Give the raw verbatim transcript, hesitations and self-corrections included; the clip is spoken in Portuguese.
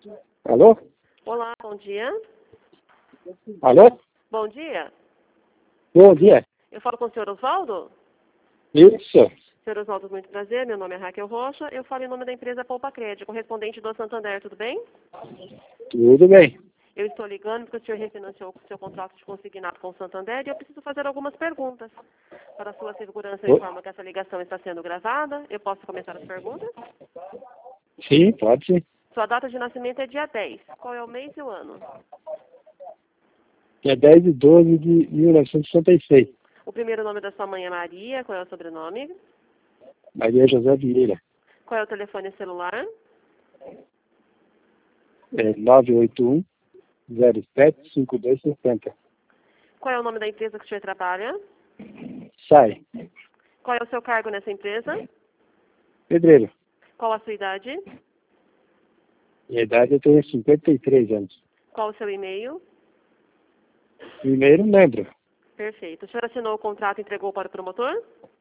Alô? Olá, bom dia. Alô? Bom dia. Bom dia. Eu falo com o senhor Oswaldo? Isso. Senhor Oswaldo, muito prazer. Meu nome é Raquel Rocha. Eu falo em nome da empresa Poupa Crédito, correspondente do Santander, tudo bem? Tudo bem. Eu estou ligando porque o senhor refinanciou o seu contrato de consignado com o Santander e eu preciso fazer algumas perguntas. Para a sua segurança, eu Oi? informo que essa ligação está sendo gravada. Eu posso começar as perguntas? Sim, pode sim. Sua data de nascimento é dia dez. Qual é o mês e o ano? Dia dez de doze de mil novecentos e sessenta e seis. O primeiro nome da sua mãe é Maria. Qual é o sobrenome? Maria José Vieira. Qual é o telefone celular? É nove oito um, zero sete, cinco dois seis zero. Qual é o nome da empresa que o senhor trabalha? Sai. Qual é o seu cargo nessa empresa? Pedreiro. Qual a sua idade? Minha idade eu tenho cinquenta e três anos. Qual o seu e-mail? Primeiro membro. Perfeito. O senhor assinou o contrato e entregou para o promotor?